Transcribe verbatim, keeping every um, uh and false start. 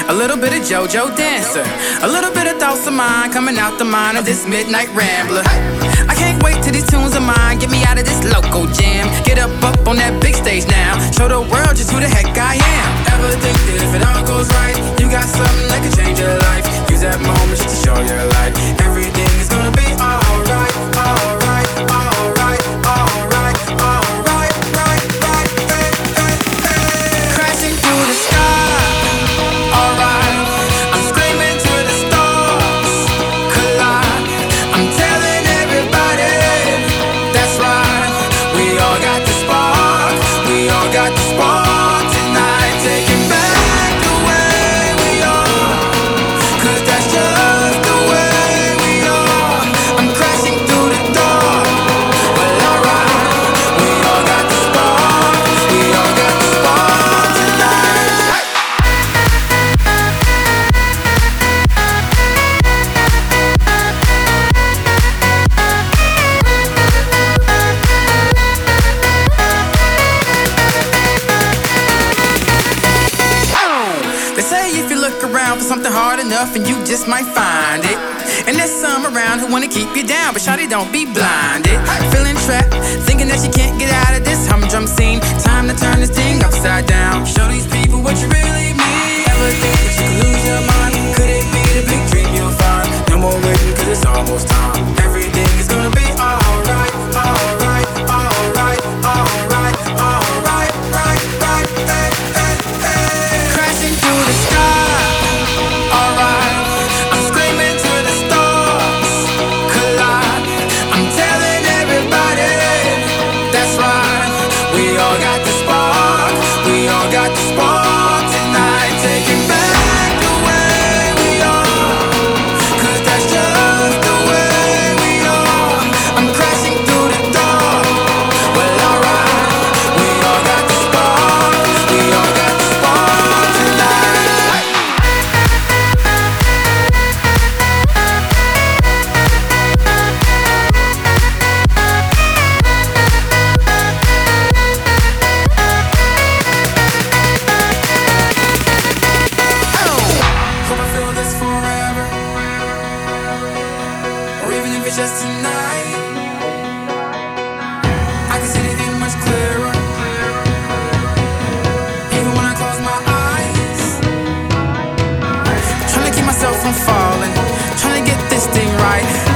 a little bit of JoJo Dancer, a little bit of thoughts of mine coming out the mind of this midnight rambler. I can't wait till these tunes of mine get me out of this local jam. Get up, up on that big stage now, show the world just who the heck I am. Ever think that if it all goes right, you got something that could change your life? Use that moment just to show your light. Everything is gonna be alright, alright, alright, alright, alright, right, right, hey, hey, hey. Crashing through the sky, alright. I'm screaming to the stars, collide. I'm telling everybody, that's right. We all got the spark, we all got the spark tonight. Taking back the way we are, 'cause that's just the way we are. I'm crashing through the door, well alright. We all got the spark, we all got the spark tonight. They say if you look around for something hard enough, and you just might find it. And there's some around who wanna keep you down, but shawty, don't be blinded. Feeling trapped, thinking that you can't get out of this humdrum scene. Time to turn this thing upside down. Show these people what you really mean. Ever think that you could lose your mind? Could it be the big dream you'll find? No more waiting, 'cause it's almost time. Everything is gonna be alright, alright, alright, alright, alright, right, right, hey, hey, hey. Crashing through the sky, alright. I'm screaming to the stars, collide. I'm telling everybody, that's right. We all got the spark, we all got the spark tonight. Taking back the way we are, 'cause that's just the way we are. I'm crashing through the door, well alright. We all got the spark, we all got the spark tonight. Hope I feel this forever, or even if it's just tonight. I can see the end much clearer, even when I close my eyes. Trying to keep myself from falling, trying to get this thing right.